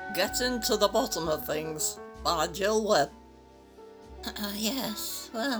Getting to the Bottom of Things by Jill Webb. Yes, well.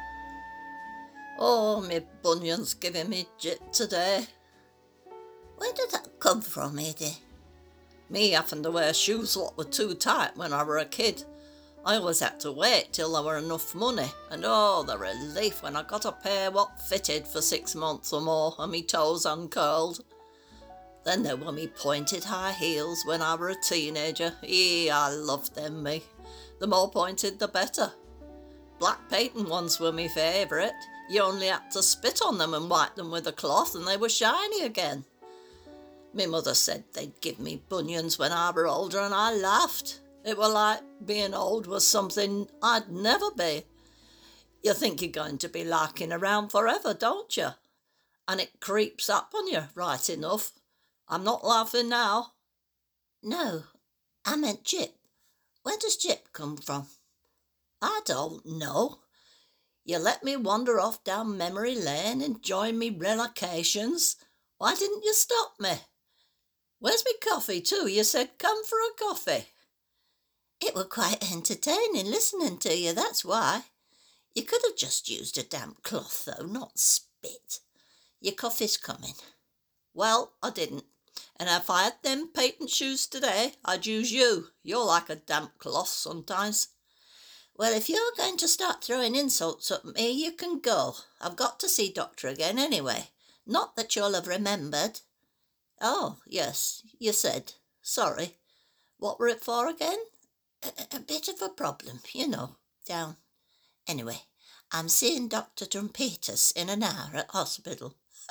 Oh, me bunion's giving me jit today. Where did that come from, Edie? Me having to wear shoes what were too tight when I were a kid. I always had to wait till there were enough money, and oh, the relief when I got a pair what fitted for 6 months or more and me toes uncurled. Then there were me pointed high heels when I were a teenager. I loved them, me. The more pointed, the better. Black patent ones were me favourite. You only had to spit on them and wipe them with a cloth and they were shiny again. Me mother said they'd give me bunions when I were older and I laughed. It were like being old was something I'd never be. You think you're going to be larking around forever, don't you? And it creeps up on you, right enough. I'm not laughing now. No, I meant Jip. Where does Jip come from? I don't know. You let me wander off down memory lane enjoying me relocations. Why didn't you stop me? Where's me coffee too? You said come for a coffee. It were quite entertaining listening to you, that's why. You could have just used a damp cloth, though, not spit. Your coffee's coming. Well, I didn't. And if I had them patent shoes today, I'd use you. You're like a damp cloth sometimes. Well, if you're going to start throwing insults at me, you can go. I've got to see Doctor again anyway. Not that you'll have remembered. Oh, yes, you said. Sorry. What were it for again? A bit of a problem, you know, down. Anyway, I'm seeing Dr. Trumpetus in an hour at hospital.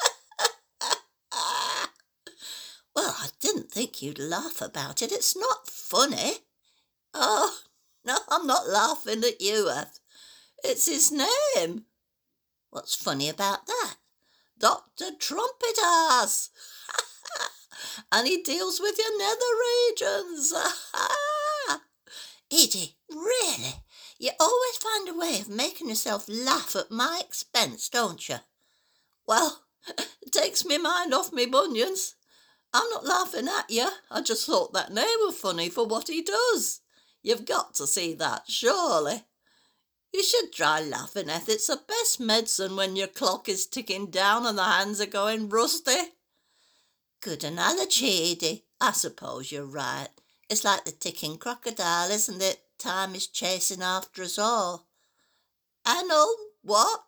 Well, I didn't think you'd laugh about it. It's not funny. Oh, no, I'm not laughing at you, Eth. It's his name. What's funny about that? Dr. Trumpetus. And he deals with your nether regions. Edie, really? You always find a way of making yourself laugh at my expense, don't you? Well, it takes me mind off me bunions. I'm not laughing at you. I just thought that name was funny for what he does. You've got to see that, surely. You should try laughing, Eth. It's the best medicine when your clock is ticking down and the hands are going rusty. Good analogy, Edie. I suppose you're right. It's like the ticking crocodile, isn't it? Time is chasing after us all. What?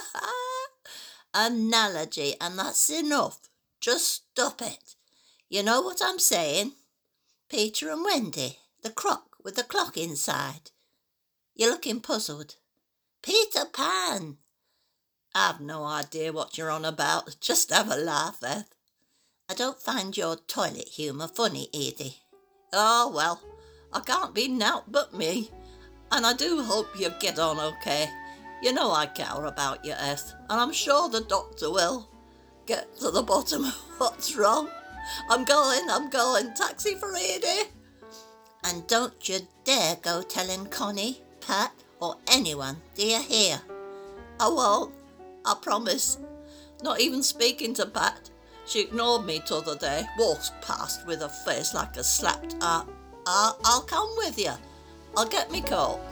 Analogy, and that's enough. Just stop it. You know what I'm saying? Peter and Wendy, the croc with the clock inside. You're looking puzzled. Peter Pan. I've no idea what you're on about. Just have a laugh, Eth. I don't find your toilet humour funny, Edie. Oh, well, I can't be nowt but me. And I do hope you get on okay. You know I care about you, Eth, and I'm sure the doctor will. Get to the bottom of what's wrong. I'm going. Taxi for Edie. And don't you dare go telling Connie, Pat, or anyone, do you hear? I won't. I promise. Not even speaking to Pat. She ignored me t'other day, walked past with a face like a slapped. I'll come with you. I'll get me coat.